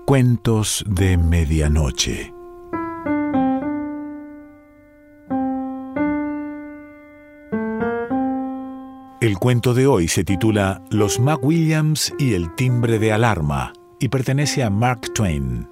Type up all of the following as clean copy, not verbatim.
Cuentos de Medianoche. El cuento de hoy se titula Los McWilliams y el timbre de alarma y pertenece a Mark Twain.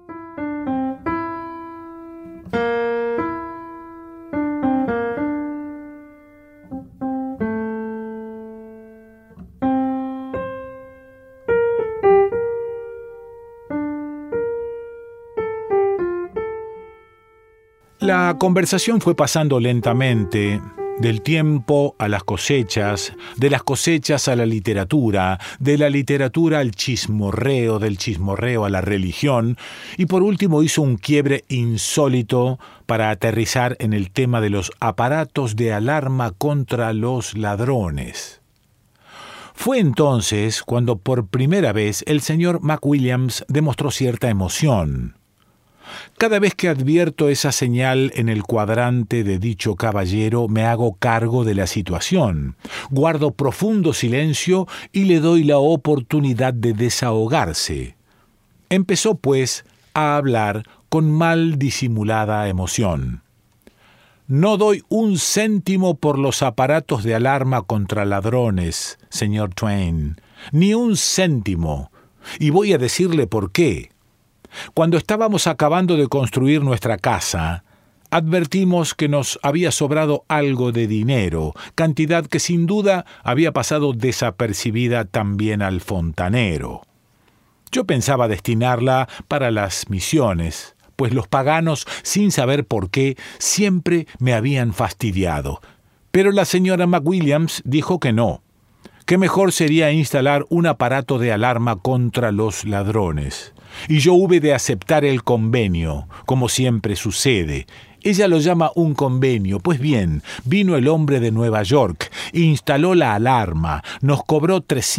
La conversación fue pasando lentamente, del tiempo a las cosechas, de las cosechas a la literatura, de la literatura al chismorreo, del chismorreo a la religión, y por último hizo un quiebre insólito para aterrizar en el tema de los aparatos de alarma contra los ladrones. Fue entonces cuando por primera vez el señor McWilliams demostró cierta emoción. Cada vez que advierto esa señal en el cuadrante de dicho caballero, me hago cargo de la situación, guardo profundo silencio y le doy la oportunidad de desahogarse. Empezó, pues, a hablar con mal disimulada emoción. No doy un céntimo por los aparatos de alarma contra ladrones, señor Twain, ni un céntimo, y voy a decirle por qué. Cuando estábamos acabando de construir nuestra casa, advertimos que nos había sobrado algo de dinero, cantidad que sin duda había pasado desapercibida también al fontanero. Yo pensaba destinarla para las misiones, pues los paganos, sin saber por qué, siempre me habían fastidiado. Pero la señora McWilliams dijo que no, que mejor sería instalar un aparato de alarma contra los ladrones. Y yo hube de aceptar el convenio, como siempre sucede. Ella lo llama un convenio. Pues bien, vino el hombre de Nueva York, instaló la alarma, nos cobró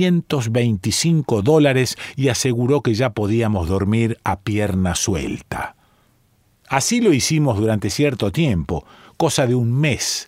$325 y aseguró que ya podíamos dormir a pierna suelta. Así lo hicimos durante cierto tiempo, cosa de un mes.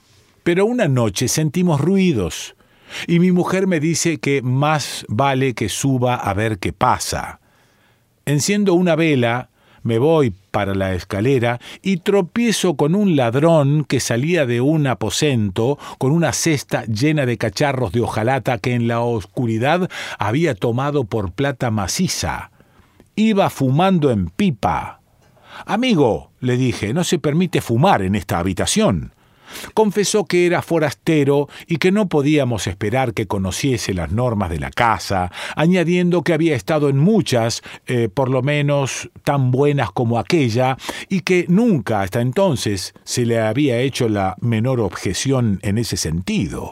Pero una noche sentimos ruidos, y mi mujer me dice que más vale que suba a ver qué pasa. Enciendo una vela, me voy para la escalera y tropiezo con un ladrón que salía de un aposento con una cesta llena de cacharros de hojalata que en la oscuridad había tomado por plata maciza. Iba fumando en pipa. «Amigo», le dije, «no se permite fumar en esta habitación». Confesó que era forastero y que no podíamos esperar que conociese las normas de la casa, añadiendo que había estado en muchas, por lo menos tan buenas como aquella, y que nunca hasta entonces se le había hecho la menor objeción en ese sentido.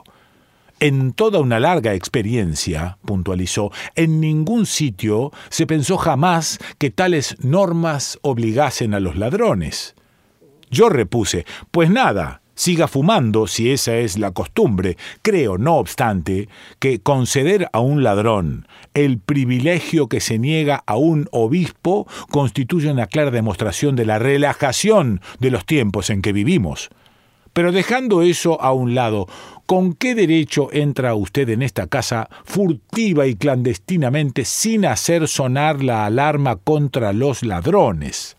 En toda una larga experiencia, puntualizó, en ningún sitio se pensó jamás que tales normas obligasen a los ladrones. Yo repuse, pues nada, siga fumando si esa es la costumbre. Creo, no obstante, que conceder a un ladrón el privilegio que se niega a un obispo constituye una clara demostración de la relajación de los tiempos en que vivimos. Pero dejando eso a un lado, ¿con qué derecho entra usted en esta casa furtiva y clandestinamente sin hacer sonar la alarma contra los ladrones?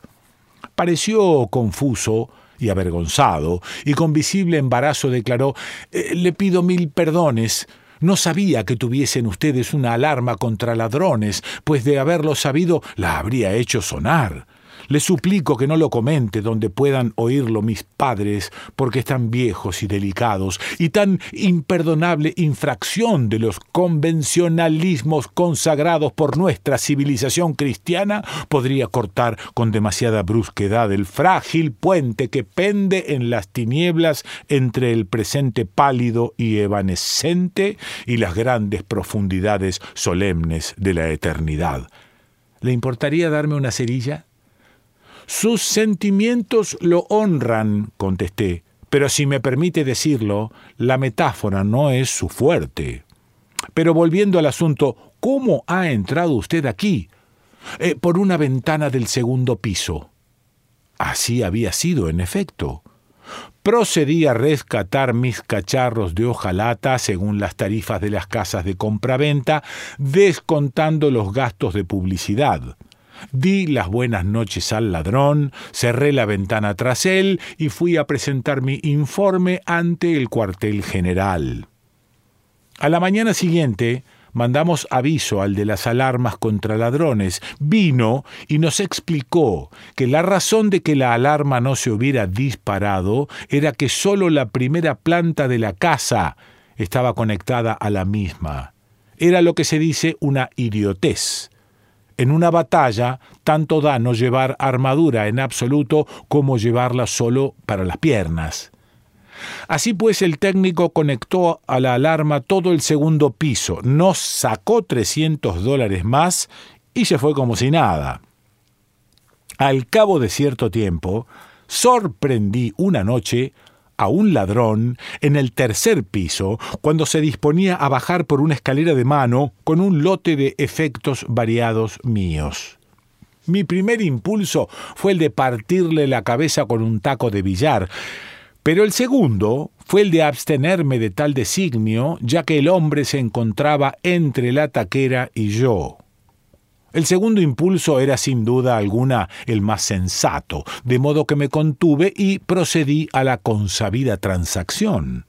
Pareció confuso y avergonzado, y con visible embarazo declaró, «Le pido 1000 perdones. No sabía que tuviesen ustedes una alarma contra ladrones, pues de haberlo sabido la habría hecho sonar. Les suplico que no lo comente donde puedan oírlo mis padres, porque están viejos y delicados, y tan imperdonable infracción de los convencionalismos consagrados por nuestra civilización cristiana podría cortar con demasiada brusquedad el frágil puente que pende en las tinieblas entre el presente pálido y evanescente y las grandes profundidades solemnes de la eternidad. ¿Le importaría darme una cerilla?» «Sus sentimientos lo honran», contesté, «pero si me permite decirlo, la metáfora no es su fuerte. Pero volviendo al asunto, ¿cómo ha entrado usted aquí?» «Por una ventana del segundo piso». Así había sido, en efecto. Procedí a rescatar mis cacharros de hojalata según las tarifas de las casas de compraventa, descontando los gastos de publicidad. Di las buenas noches al ladrón, cerré la ventana tras él y fui a presentar mi informe ante el cuartel general. A la mañana siguiente mandamos aviso al de las alarmas contra ladrones. Vino y nos explicó que la razón de que la alarma no se hubiera disparado era que solo la primera planta de la casa estaba conectada a la misma. Era lo que se dice una idiotez. En una batalla, tanto da no llevar armadura en absoluto como llevarla solo para las piernas. Así pues, el técnico conectó a la alarma todo el segundo piso, nos sacó $300 más y se fue como si nada. Al cabo de cierto tiempo, sorprendí una noche a un ladrón en el tercer piso cuando se disponía a bajar por una escalera de mano con un lote de efectos variados míos. Mi primer impulso fue el de partirle la cabeza con un taco de billar, pero el segundo fue el de abstenerme de tal designio, ya que el hombre se encontraba entre la taquera y yo. El segundo impulso era sin duda alguna el más sensato, de modo que me contuve y procedí a la consabida transacción.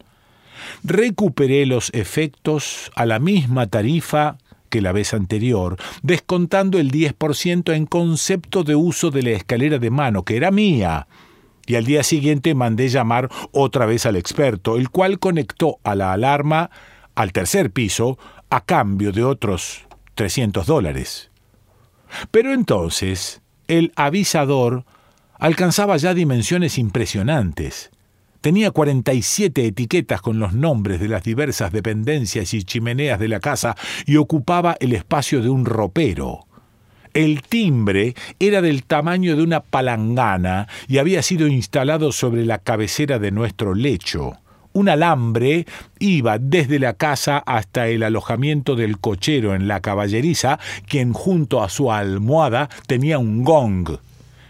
Recuperé los efectos a la misma tarifa que la vez anterior, descontando el 10% en concepto de uso de la escalera de mano, que era mía. Y al día siguiente mandé llamar otra vez al experto, el cual conectó a la alarma al tercer piso a cambio de otros $300. Pero entonces el avisador alcanzaba ya dimensiones impresionantes. Tenía 47 etiquetas con los nombres de las diversas dependencias y chimeneas de la casa y ocupaba el espacio de un ropero. El timbre era del tamaño de una palangana y había sido instalado sobre la cabecera de nuestro lecho. Un alambre iba desde la casa hasta el alojamiento del cochero en la caballeriza, quien junto a su almohada tenía un gong.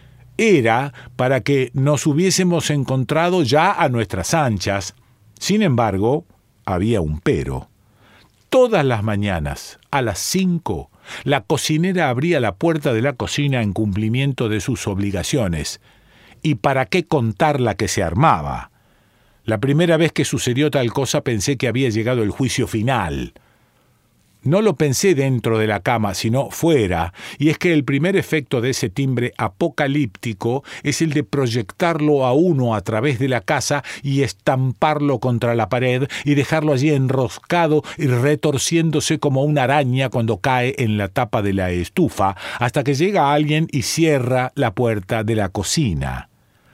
Era para que nos hubiésemos encontrado ya a nuestras anchas. Sin embargo, había un pero. Todas las mañanas, a las 5, la cocinera abría la puerta de la cocina en cumplimiento de sus obligaciones. ¿Y para qué contar la que se armaba? La primera vez que sucedió tal cosa pensé que había llegado el juicio final. No lo pensé dentro de la cama, sino fuera, y es que el primer efecto de ese timbre apocalíptico es el de proyectarlo a uno a través de la casa y estamparlo contra la pared y dejarlo allí enroscado y retorciéndose como una araña cuando cae en la tapa de la estufa, hasta que llega alguien y cierra la puerta de la cocina.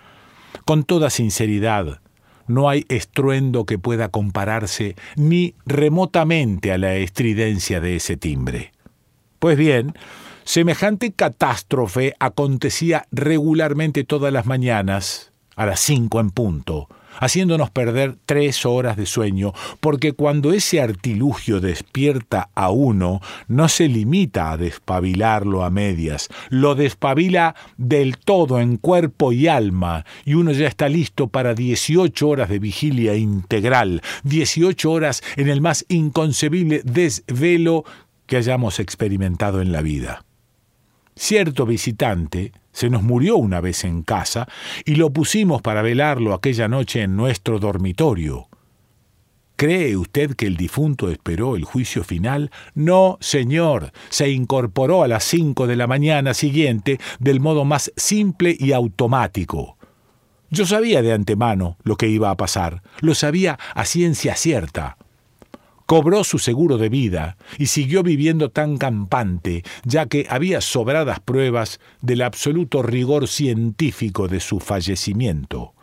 Con toda sinceridad, no hay estruendo que pueda compararse ni remotamente a la estridencia de ese timbre. Pues bien, semejante catástrofe acontecía regularmente todas las mañanas, a las 5 en punto, haciéndonos perder 3 horas de sueño, porque cuando ese artilugio despierta a uno, no se limita a despabilarlo a medias, lo despabila del todo en cuerpo y alma, y uno ya está listo para 18 horas de vigilia integral, 18 horas en el más inconcebible desvelo que hayamos experimentado en la vida. Cierto visitante se nos murió una vez en casa y lo pusimos para velarlo aquella noche en nuestro dormitorio. ¿Cree usted que el difunto esperó el juicio final? No, señor. Se incorporó a las 5 de la mañana siguiente del modo más simple y automático. Yo sabía de antemano lo que iba a pasar. Lo sabía a ciencia cierta. Cobró su seguro de vida y siguió viviendo tan campante, ya que había sobradas pruebas del absoluto rigor científico de su fallecimiento.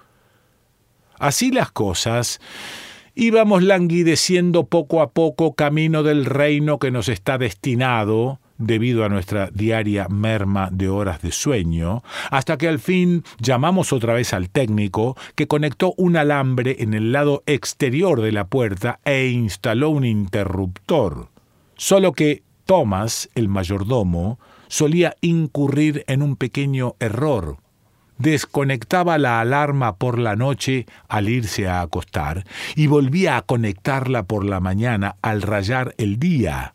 Así las cosas, íbamos languideciendo poco a poco camino del reino que nos está destinado, debido a nuestra diaria merma de horas de sueño, hasta que al fin llamamos otra vez al técnico, que conectó un alambre en el lado exterior de la puerta e instaló un interruptor. Solo que Thomas, el mayordomo, solía incurrir en un pequeño error. Desconectaba la alarma por la noche al irse a acostar y volvía a conectarla por la mañana al rayar el día.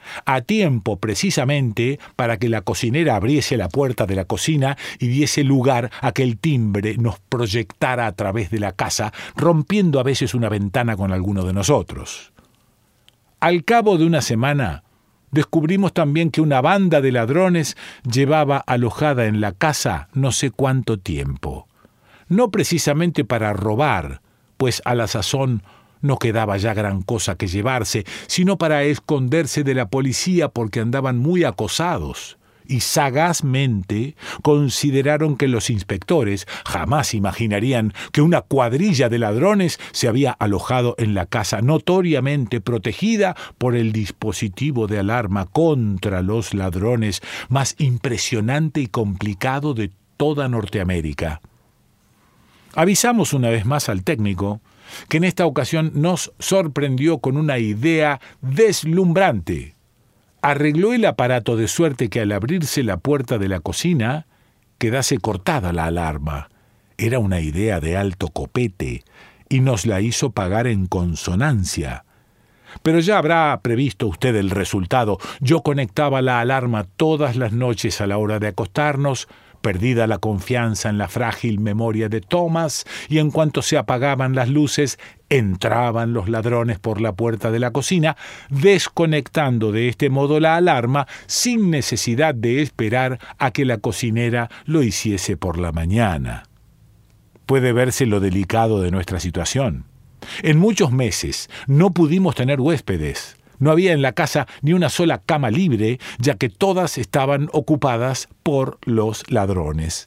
a tiempo precisamente para que la cocinera abriese la puerta de la cocina y diese lugar a que el timbre nos proyectara a través de la casa, rompiendo a veces una ventana con alguno de nosotros. Al cabo de una semana, descubrimos también que una banda de ladrones llevaba alojada en la casa no sé cuánto tiempo. No precisamente para robar, pues a la sazón no quedaba ya gran cosa que llevarse, sino para esconderse de la policía porque andaban muy acosados. Y sagazmente consideraron que los inspectores jamás imaginarían que una cuadrilla de ladrones se había alojado en la casa notoriamente protegida por el dispositivo de alarma contra los ladrones más impresionante y complicado de toda Norteamérica. Avisamos una vez más al técnico, que en esta ocasión nos sorprendió con una idea deslumbrante. Arregló el aparato de suerte que al abrirse la puerta de la cocina quedase cortada la alarma. Era una idea de alto copete y nos la hizo pagar en consonancia. Pero ya habrá previsto usted el resultado. Yo conectaba la alarma todas las noches a la hora de acostarnos, perdida la confianza en la frágil memoria de Thomas, y en cuanto se apagaban las luces, entraban los ladrones por la puerta de la cocina, desconectando de este modo la alarma sin necesidad de esperar a que la cocinera lo hiciese por la mañana. Puede verse lo delicado de nuestra situación. En muchos meses no pudimos tener huéspedes. No había en la casa ni una sola cama libre, ya que todas estaban ocupadas por los ladrones.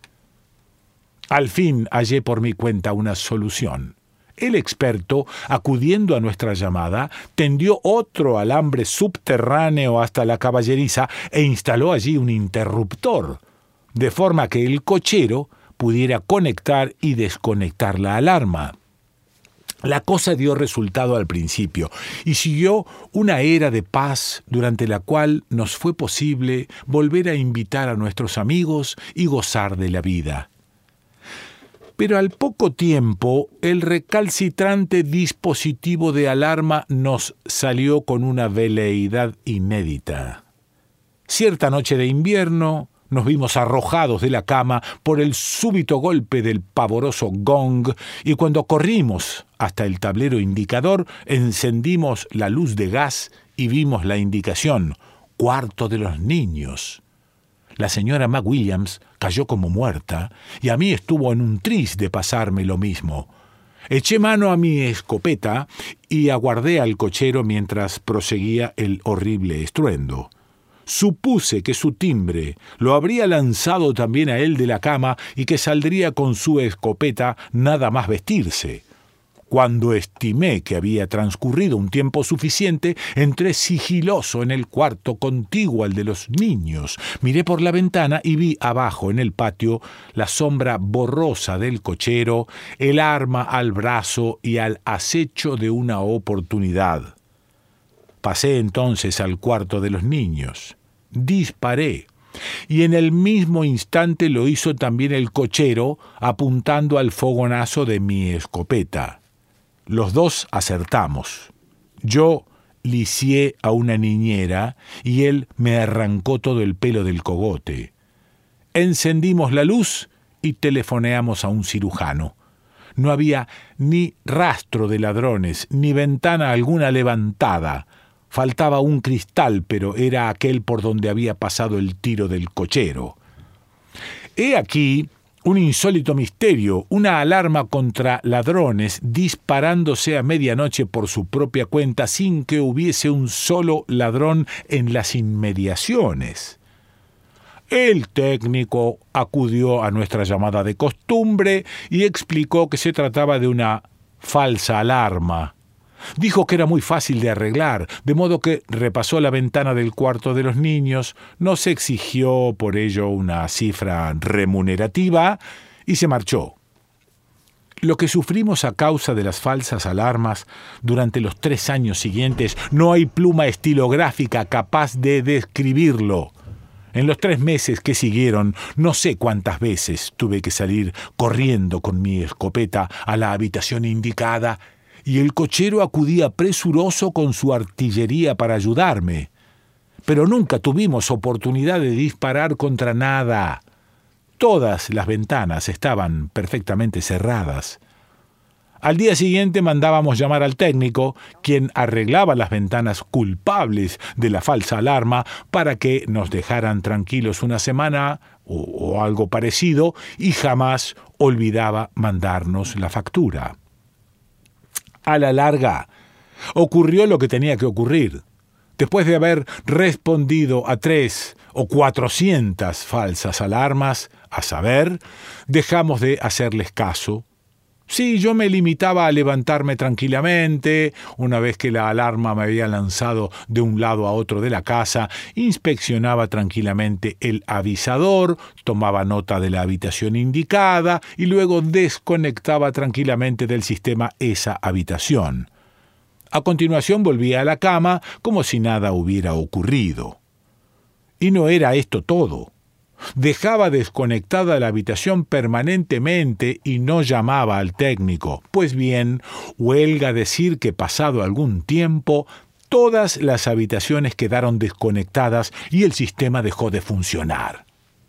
Al fin hallé por mi cuenta una solución. El experto, acudiendo a nuestra llamada, tendió otro alambre subterráneo hasta la caballeriza e instaló allí un interruptor, de forma que el cochero pudiera conectar y desconectar la alarma. La cosa dio resultado al principio y siguió una era de paz durante la cual nos fue posible volver a invitar a nuestros amigos y gozar de la vida. Pero al poco tiempo, el recalcitrante dispositivo de alarma nos salió con una veleidad inédita. Cierta noche de invierno, nos vimos arrojados de la cama por el súbito golpe del pavoroso gong y cuando corrimos hasta el tablero indicador, encendimos la luz de gas y vimos la indicación, cuarto de los niños. La señora McWilliams cayó como muerta y a mí estuvo en un tris de pasarme lo mismo. Eché mano a mi escopeta y aguardé al cochero mientras proseguía el horrible estruendo. Supuse que su timbre lo habría lanzado también a él de la cama y que saldría con su escopeta nada más vestirse. Cuando estimé que había transcurrido un tiempo suficiente, entré sigiloso en el cuarto contiguo al de los niños. Miré por la ventana y vi abajo en el patio la sombra borrosa del cochero, el arma al brazo y al acecho de una oportunidad. Pasé entonces al cuarto de los niños. Disparé, y en el mismo instante lo hizo también el cochero, apuntando al fogonazo de mi escopeta. Los dos acertamos. Yo lisié a una niñera y él me arrancó todo el pelo del cogote. Encendimos la luz y telefoneamos a un cirujano. No había ni rastro de ladrones, ni ventana alguna levantada. Faltaba un cristal, pero era aquel por donde había pasado el tiro del cochero. He aquí un insólito misterio, una alarma contra ladrones disparándose a medianoche por su propia cuenta sin que hubiese un solo ladrón en las inmediaciones. El técnico acudió a nuestra llamada de costumbre y explicó que se trataba de una falsa alarma. Dijo que era muy fácil de arreglar, de modo que repasó la ventana del cuarto de los niños, no se exigió por ello una cifra remunerativa y se marchó. Lo que sufrimos a causa de las falsas alarmas durante los 3 años siguientes, no hay pluma estilográfica capaz de describirlo. En los 3 meses que siguieron, no sé cuántas veces tuve que salir corriendo con mi escopeta a la habitación indicada, y el cochero acudía presuroso con su artillería para ayudarme. pero nunca tuvimos oportunidad de disparar contra nada. Todas las ventanas estaban perfectamente cerradas. Al día siguiente mandábamos llamar al técnico, quien arreglaba las ventanas culpables de la falsa alarma para que nos dejaran tranquilos una semana o algo parecido, y jamás olvidaba mandarnos la factura. A la larga, ocurrió lo que tenía que ocurrir. Después de haber respondido a 300 o 400 falsas alarmas, a saber, dejamos de hacerles caso. Sí, yo me limitaba a levantarme tranquilamente, una vez que la alarma me había lanzado de un lado a otro de la casa, inspeccionaba tranquilamente el avisador, tomaba nota de la habitación indicada y luego desconectaba tranquilamente del sistema esa habitación. A continuación volvía a la cama como si nada hubiera ocurrido. Y no era esto todo. Dejaba desconectada la habitación permanentemente y no llamaba al técnico. Pues bien, huelga decir que pasado algún tiempo, todas las habitaciones quedaron desconectadas y el sistema dejó de funcionar.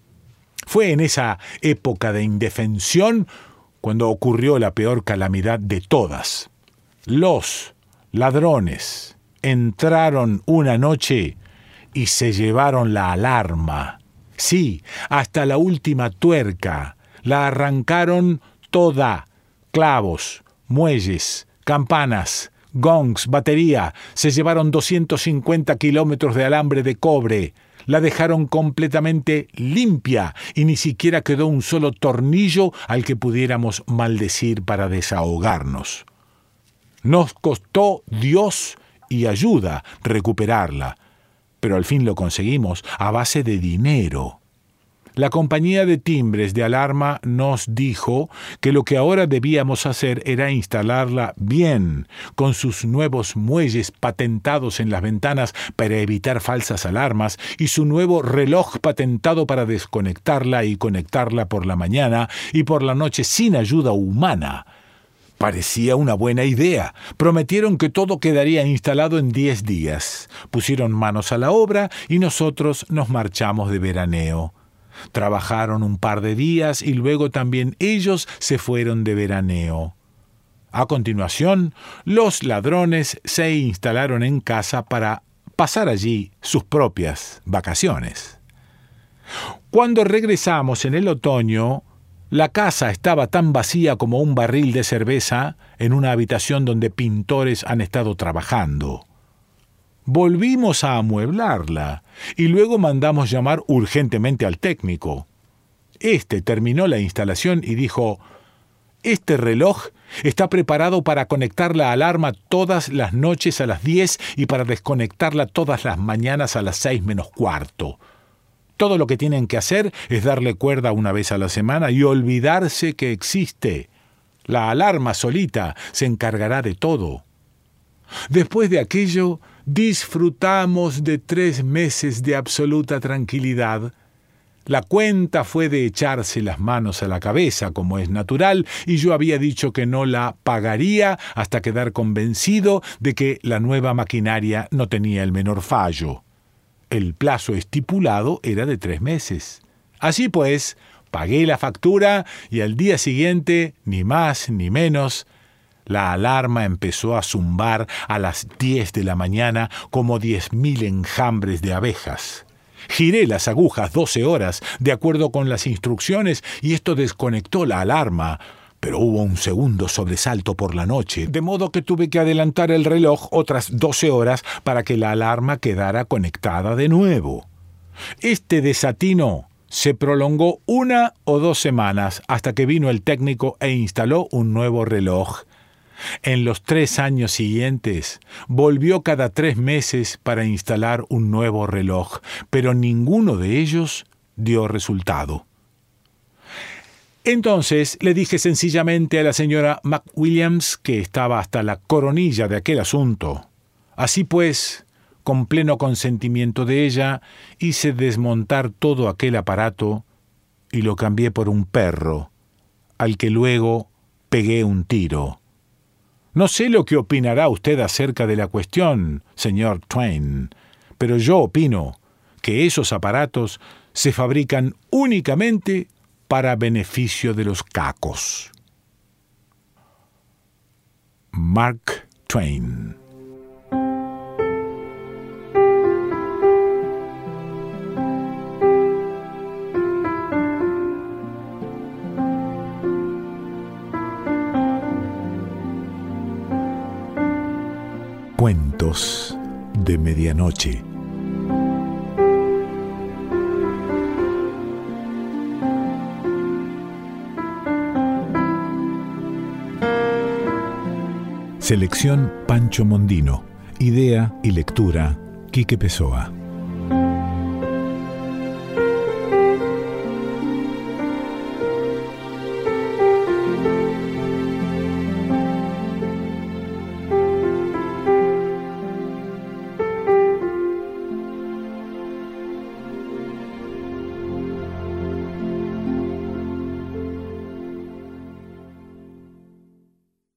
Fue en esa época de indefensión cuando ocurrió la peor calamidad de todas. Los ladrones entraron una noche y se llevaron la alarma. Sí, hasta la última tuerca. La arrancaron toda. Clavos, muelles, campanas, gongs, batería. Se llevaron 250 kilómetros de alambre de cobre. La dejaron completamente limpia y ni siquiera quedó un solo tornillo al que pudiéramos maldecir para desahogarnos. Nos costó Dios y ayuda recuperarla, pero al fin lo conseguimos a base de dinero. La compañía de timbres de alarma nos dijo que lo que ahora debíamos hacer era instalarla bien, con sus nuevos muelles patentados en las ventanas para evitar falsas alarmas y su nuevo reloj patentado para desconectarla y conectarla por la mañana y por la noche sin ayuda humana. Parecía una buena idea. Prometieron que todo quedaría instalado en 10 días. Pusieron manos a la obra y nosotros nos marchamos de veraneo. Trabajaron un par de días y luego también ellos se fueron de veraneo. A continuación, los ladrones se instalaron en casa para pasar allí sus propias vacaciones. Cuando regresamos en el otoño, la casa estaba tan vacía como un barril de cerveza en una habitación donde pintores han estado trabajando. Volvimos a amueblarla y luego mandamos llamar urgentemente al técnico. Este terminó la instalación y dijo: «Este reloj está preparado para conectar la alarma todas las noches a las 10 y para desconectarla todas las mañanas a las 6 menos cuarto. Todo lo que tienen que hacer es darle cuerda una vez a la semana y olvidarse que existe. La alarma solita se encargará de todo». Después de aquello, disfrutamos de 3 meses de absoluta tranquilidad. La cuenta fue de echarse las manos a la cabeza, como es natural, y yo había dicho que no la pagaría hasta quedar convencido de que la nueva maquinaria no tenía el menor fallo. El plazo estipulado era de 3 meses. Así pues, pagué la factura y al día siguiente, ni más ni menos, la alarma empezó a zumbar a las 10 de la mañana como 10.000 enjambres de abejas. Giré las agujas 12 horas de acuerdo con las instrucciones y esto desconectó la alarma, pero hubo un segundo sobresalto por la noche, de modo que tuve que adelantar el reloj otras 12 horas para que la alarma quedara conectada de nuevo. Este desatino se prolongó 1 o 2 semanas hasta que vino el técnico e instaló un nuevo reloj. En los 3 años siguientes, volvió cada 3 meses para instalar un nuevo reloj, pero ninguno de ellos dio resultado. Entonces le dije sencillamente a la señora McWilliams que estaba hasta la coronilla de aquel asunto. Así pues, con pleno consentimiento de ella, hice desmontar todo aquel aparato y lo cambié por un perro, al que luego pegué un tiro. No sé lo que opinará usted acerca de la cuestión, señor Twain, pero yo opino que esos aparatos se fabrican únicamente para beneficio de los cacos. Mark Twain. Cuentos de medianoche. Selección Pancho Mondino. Idea y lectura Quique Pessoa.